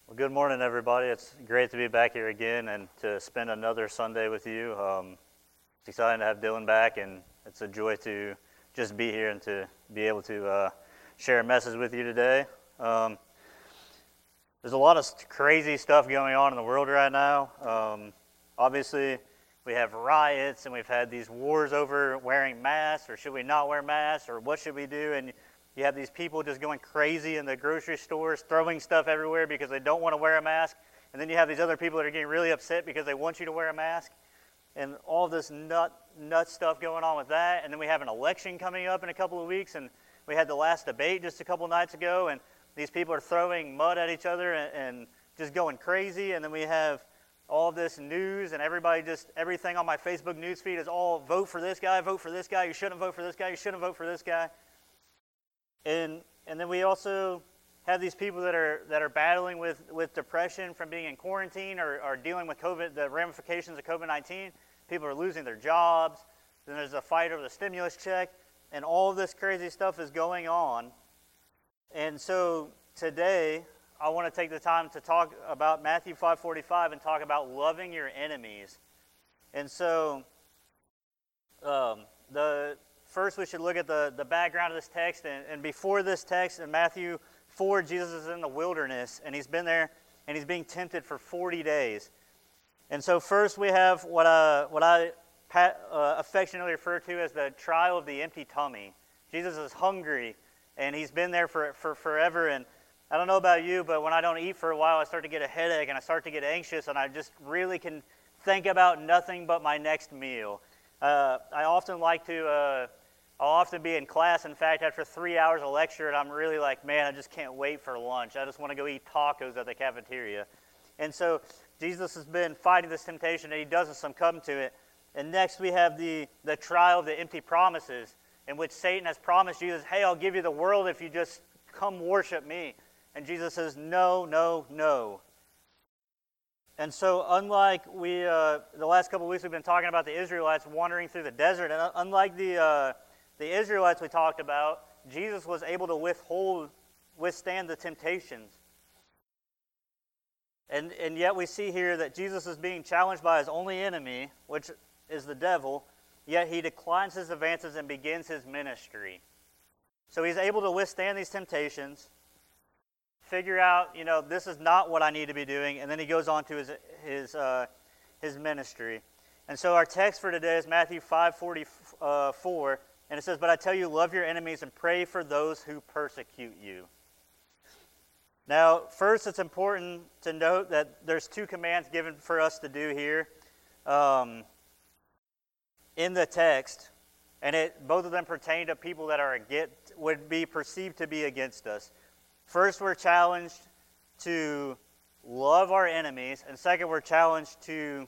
Well, good morning, everybody. It's great to be back here again and to spend another Sunday with you. It's exciting to have Dylan back, and it's a joy to just be here and to be able to share a message with you today. There's a lot of crazy stuff going on in the world right now. Obviously, we have riots, and we've had these wars over wearing masks, or should we not wear masks, or what should we do, and you have these people just going crazy in the grocery stores, throwing stuff everywhere because they don't want to wear a mask. And then you have these other people that are getting really upset because they want you to wear a mask. And all this nut stuff going on with that. And then we have an election coming up in a couple of weeks. And we had the last debate just a couple nights ago. And these people are throwing mud at each other and just going crazy. And then we have all this news and everything on my Facebook news feed is all vote for this guy, you shouldn't vote for this guy, you shouldn't vote for this guy. And then we also have these people that are battling with depression from being in quarantine or dealing with COVID, the ramifications of COVID-19. People are losing their jobs. Then there's a fight over the stimulus check. And all of this crazy stuff is going on. And so today, I want to take the time to talk about Matthew 5:45 and talk about loving your enemies. And so first, we should look at the background of this text. And before this text, in Matthew 4, Jesus is in the wilderness, and he's been there, and he's being tempted for 40 days. And so first, we have what I affectionately refer to as the trial of the empty tummy. Jesus is hungry, and he's been there for forever. And I don't know about you, but when I don't eat for a while, I start to get a headache, and I start to get anxious, and I just really can think about nothing but my next meal. I'll often be in class. In fact, after 3 hours of lecture, and I'm really like, man, I just can't wait for lunch. I just want to go eat tacos at the cafeteria. And so Jesus has been fighting this temptation, and he doesn't succumb to it. And next we have the trial of the empty promises, in which Satan has promised Jesus, hey, I'll give you the world if you just come worship me. And Jesus says, no, no, no. And so unlike the last couple of weeks we've been talking about the Israelites wandering through the desert, and unlike the Israelites we talked about, Jesus was able to withstand the temptations. And yet we see here that Jesus is being challenged by his only enemy, which is the devil, yet he declines his advances and begins his ministry. So he's able to withstand these temptations, figure out, this is not what I need to be doing, and then he goes on to his ministry. And so our text for today is Matthew 5:44. And it says, but I tell you, love your enemies and pray for those who persecute you. Now, first, it's important to note that there's two commands given for us to do here in the text. And both of them pertain to people that would be perceived to be against us. First, we're challenged to love our enemies. And second, we're challenged to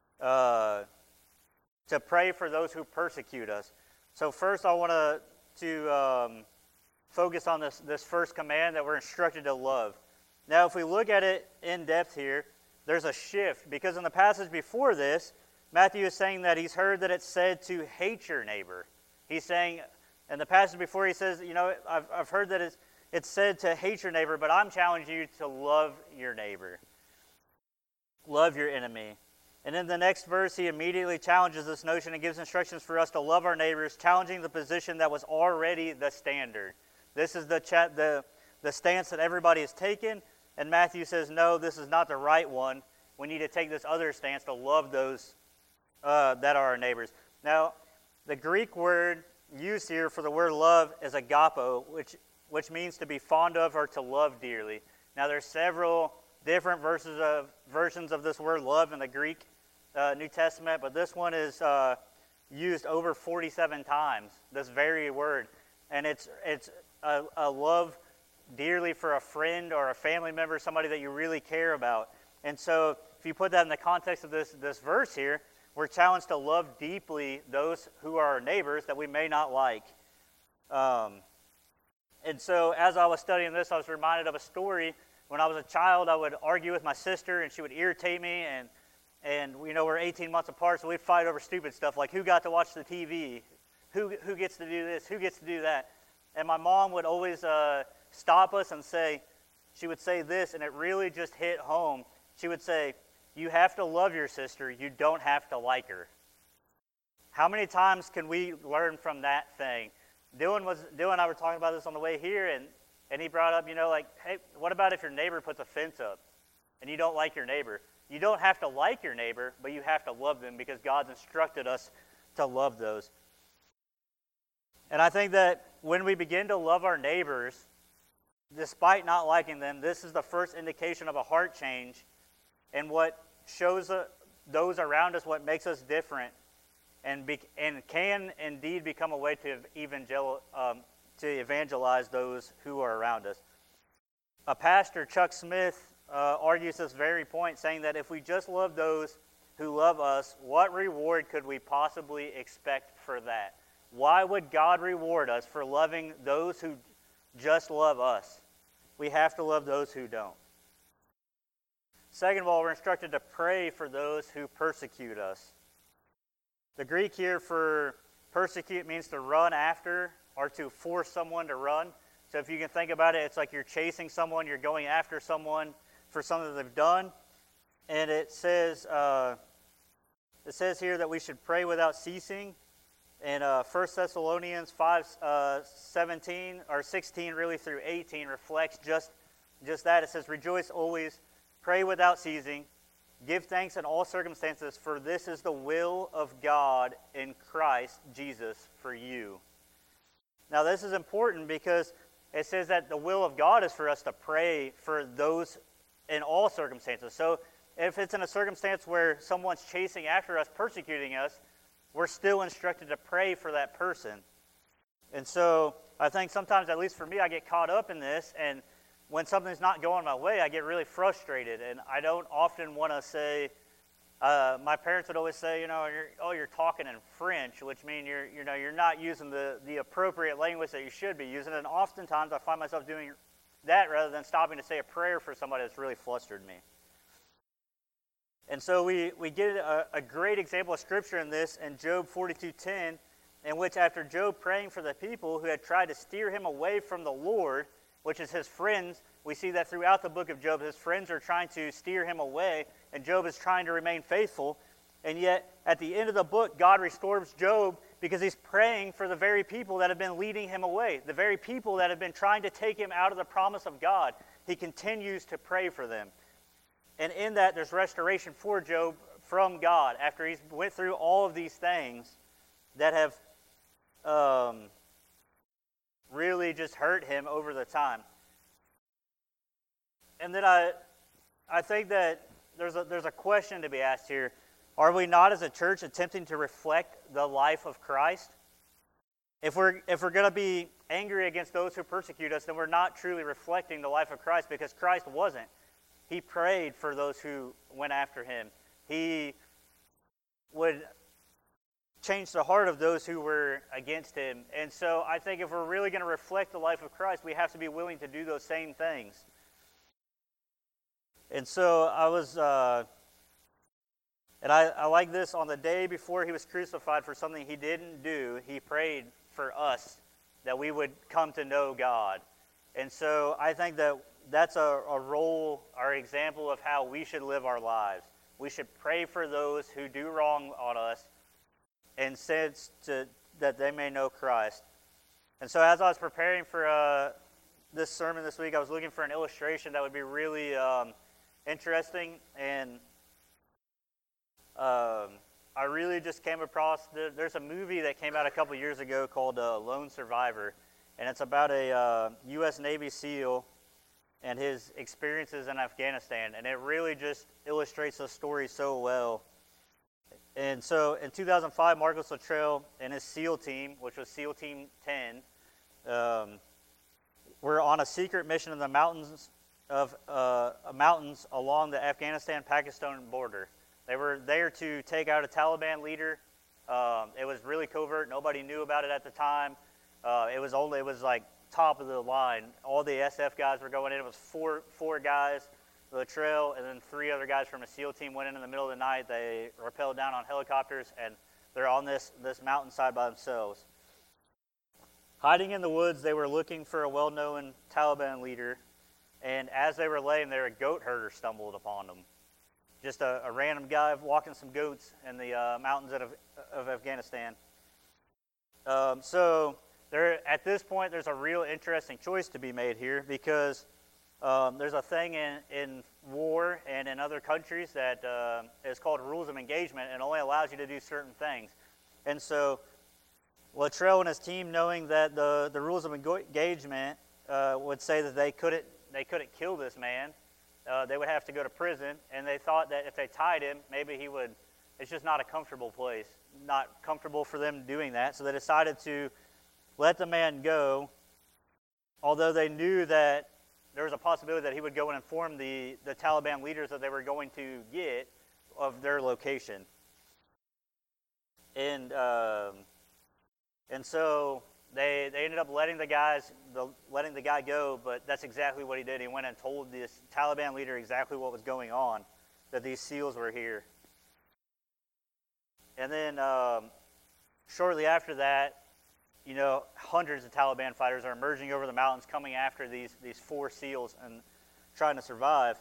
pray for those who persecute us. So first, I want to focus on this first command that we're instructed to love. Now, if we look at it in depth here, there's a shift. Because in the passage before this, Matthew is saying that he's heard that it's said to hate your neighbor. He's saying, in the passage before, he says, I've heard that it's said to hate your neighbor, but I'm challenging you to love your neighbor. Love your enemy. And in the next verse, he immediately challenges this notion and gives instructions for us to love our neighbors, challenging the position that was already the standard. This is the stance that everybody has taken, and Matthew says, no, this is not the right one. We need to take this other stance to love those that are our neighbors. Now, the Greek word used here for the word love is agapo, which means to be fond of or to love dearly. Now, there's several different versions of this word love in the Greek New Testament, but this one is used over 47 times, this very word. And it's a love dearly for a friend or a family member, somebody that you really care about. And so if you put that in the context of this verse here, we're challenged to love deeply those who are our neighbors that we may not like. And so as I was studying this, I was reminded of a story. When I was a child, I would argue with my sister, and she would irritate me, and we're 18 months apart, so we'd fight over stupid stuff like who got to watch the TV, who gets to do this, who gets to do that. And my mom would always stop us and say, she would say this, and it really just hit home. She would say, "You have to love your sister. You don't have to like her." How many times can we learn from that thing? Dylan and I were talking about this on the way here, and he brought up, like, hey, what about if your neighbor puts a fence up and you don't like your neighbor? You don't have to like your neighbor, but you have to love them because God's instructed us to love those. And I think that when we begin to love our neighbors, despite not liking them, this is the first indication of a heart change, and what shows those around us what makes us different, and can indeed become a way to evangelize those who are around us. A pastor, Chuck Smith, argues this very point, saying that if we just love those who love us, what reward could we possibly expect for that? Why would God reward us for loving those who just love us? We have to love those who don't. Second of all, we're instructed to pray for those who persecute us. The Greek here for persecute means to run after or to force someone to run. So if you can think about it, it's like you're chasing someone, you're going after someone for something they've done. And it says here that we should pray without ceasing. And 1 Thessalonians 5:17 or 16 really through 18 reflects just that. It says, "Rejoice always, pray without ceasing, give thanks in all circumstances, for this is the will of God in Christ Jesus for you." Now this is important because it says that the will of God is for us to pray for those in all circumstances. So if it's in a circumstance where someone's chasing after us, persecuting us, we're still instructed to pray for that person. And so I think sometimes, at least for me, I get caught up in this, and when something's not going my way, I get really frustrated, and I don't often want to say, my parents would always say, you're talking in French, which means you're not using the appropriate language that you should be using, and oftentimes I find myself doing that rather than stopping to say a prayer for somebody that's really flustered me. And so we get a great example of Scripture in this in Job 42:10, in which after Job praying for the people who had tried to steer him away from the Lord, which is his friends, we see that throughout the book of Job, his friends are trying to steer him away, and Job is trying to remain faithful. And yet, at the end of the book, God restores Job because he's praying for the very people that have been leading him away, the very people that have been trying to take him out of the promise of God. He continues to pray for them. And in that, there's restoration for Job from God after he's went through all of these things that have really just hurt him over the time. And then I think that there's a question to be asked here. Are we not as a church attempting to reflect the life of Christ? If we're going to be angry against those who persecute us, then we're not truly reflecting the life of Christ, because Christ wasn't. He prayed for those who went after him. He would change the heart of those who were against him. And so I think if we're really going to reflect the life of Christ, we have to be willing to do those same things. And so I like this, on the day before he was crucified for something he didn't do, he prayed for us that we would come to know God. And so I think that that's a role or example of how we should live our lives. We should pray for those who do wrong on us and sense that they may know Christ. And so as I was preparing for this sermon this week, I was looking for an illustration that would be really interesting, and I really just came across, there's a movie that came out a couple years ago called Lone Survivor, and it's about a U.S. Navy SEAL and his experiences in Afghanistan, and it really just illustrates the story so well. And so in 2005, Marcus Luttrell and his SEAL team, which was SEAL Team 10, were on a secret mission in the mountains along the Afghanistan-Pakistan border. They were there to take out a Taliban leader. It was really covert. Nobody knew about it at the time. It was like top of the line. All the SF guys were going in. It was four guys, Luttrell, and then 3 other guys from a SEAL team went in the middle of the night. They rappelled down on helicopters, and they're on this mountainside by themselves. Hiding in the woods, they were looking for a well-known Taliban leader And as they were laying there, a goat herder stumbled upon them. Just a random guy walking some goats in the mountains of Afghanistan. So at this point, there's a real interesting choice to be made here, because there's a thing in war and in other countries that is called rules of engagement, and only allows you to do certain things. And so Luttrell and his team, knowing that the rules of engagement would say that they couldn't kill this man, they would have to go to prison, and they thought that if they tied him, maybe he would. It's just not a comfortable place, not comfortable for them doing that. So they decided to let the man go, although they knew that there was a possibility that he would go and inform the Taliban leaders that they were going to get of their location. And so they ended up letting the guy go, but that's exactly what he did. He went and told this Taliban leader exactly what was going on, that these SEALs were here. And then shortly after that, hundreds of Taliban fighters are emerging over the mountains, coming after these 4 SEALs and trying to survive.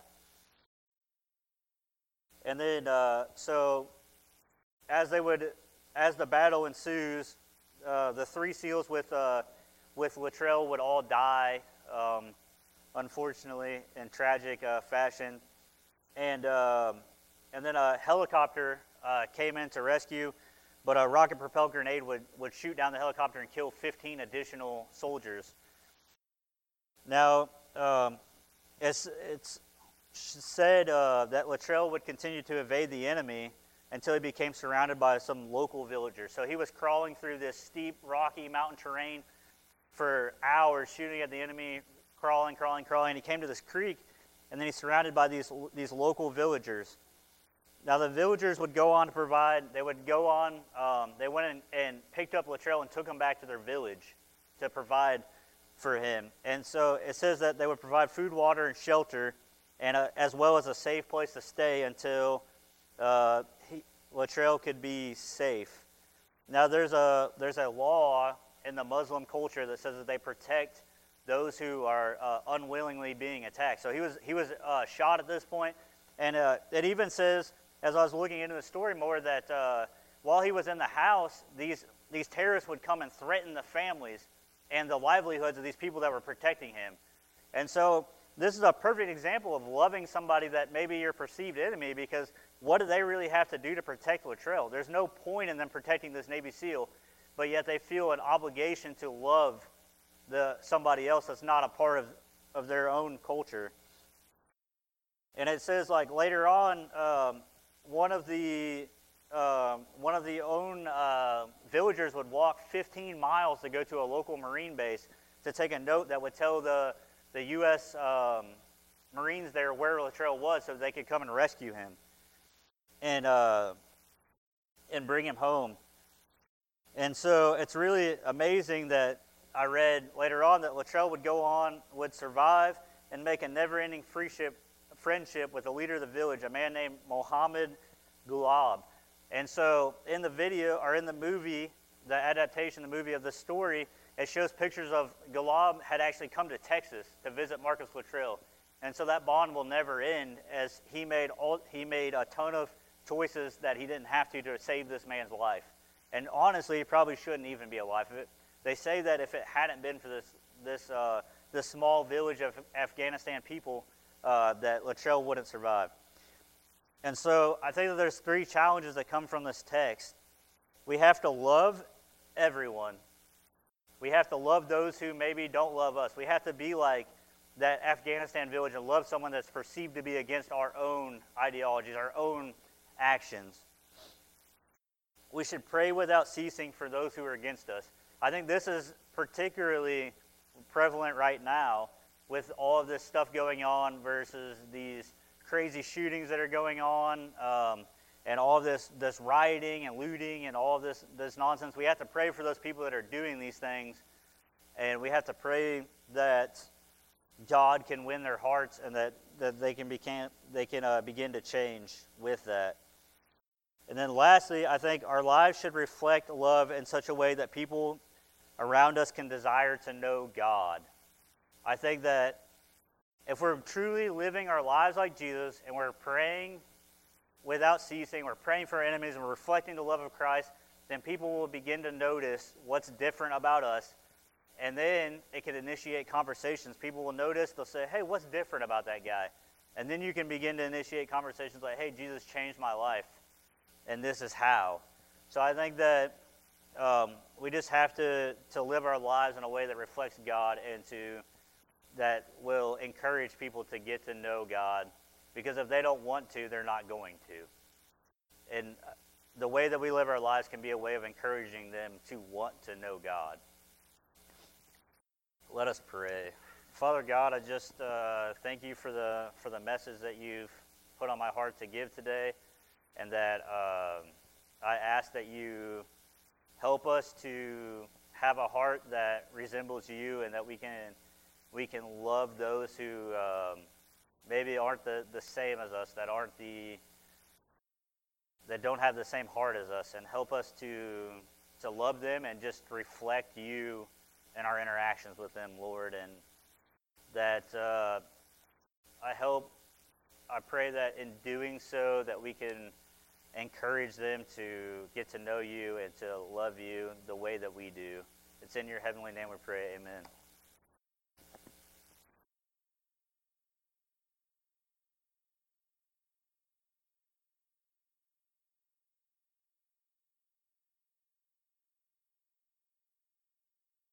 And then, so as the battle ensues, the 3 SEALs with Luttrell would all die, unfortunately, in tragic fashion. And then a helicopter came in to rescue, but a rocket-propelled grenade would shoot down the helicopter and kill 15 additional soldiers. Now, it's said that Luttrell would continue to evade the enemy until he became surrounded by some local villagers. So he was crawling through this steep, rocky mountain terrain for hours, shooting at the enemy, crawling. He came to this creek, and then he's surrounded by these local villagers. Now the villagers would go on to provide. They went in and picked up Luttrell and took him back to their village to provide for him. And so it says that they would provide food, water, and shelter, and as well as a safe place to stay until Luttrell could be safe. Now there's a law in the Muslim culture that says that they protect those who are unwillingly being attacked. So he was shot at this point, and it even says, as I was looking into the story more, that while he was in the house, these terrorists would come and threaten the families and the livelihoods of these people that were protecting him. And so this is a perfect example of loving somebody that may be your perceived enemy, because what do they really have to do to protect Luttrell? There's no point in them protecting this Navy SEAL, but yet they feel an obligation to love somebody else that's not a part of their own culture. And it says, like, later on, one of the villagers would walk 15 miles to go to a local Marine base to take a note that would tell the U.S. Marines there where Luttrell was, so they could come and rescue him and bring him home. And so it's really amazing that I read later on that Luttrell would survive and make a never-ending friendship with the leader of the village, a man named Mohammed Gulab. And so in the video, or in the movie, the adaptation, the movie of the story, it shows pictures of Gulab had actually come to Texas to visit Marcus Luttrell. And so that bond will never end, as he made a ton of choices that he didn't have to save this man's life. And honestly, he probably shouldn't even be alive. They say that if it hadn't been for this small village of Afghanistan people, that Luttrell wouldn't survive. And so I think that there's 3 challenges that come from this text. We have to love everyone. We have to love those who maybe don't love us. We have to be like that Afghanistan village and love someone that's perceived to be against our own ideologies, our own actions. We should pray without ceasing for those who are against us. I think this is particularly prevalent right now with all of this stuff going on versus these crazy shootings that are going on, and all of this rioting and looting and all of this nonsense. We have to pray for those people that are doing these things, and we have to pray that God can win their hearts and that they can begin to change with that. And then lastly, I think our lives should reflect love in such a way that people around us can desire to know God. I think that If we're truly living our lives like Jesus and we're praying without ceasing, we're praying for our enemies, and we're reflecting the love of Christ, then people will begin to notice what's different about us. And then it can initiate conversations. People will notice, they'll say, hey, what's different about that guy? And then you can begin to initiate conversations like, hey, Jesus changed my life, and this is how. So I think that we just have to live our lives in a way that reflects God and that will encourage people to get to know God. Because if they don't want to, they're not going to. And the way that we live our lives can be a way of encouraging them to want to know God. Let us pray. Father God, I just thank you for the message that you've put on my heart to give today, and that I ask that you help us to have a heart that resembles you, and that we can love those who maybe aren't the same as us, that don't have the same heart as us, and help us to love them and just reflect you in our interactions with them, Lord. And that I pray that in doing so that we can encourage them to get to know you and to love you the way that we do. It's in your heavenly name we pray, amen.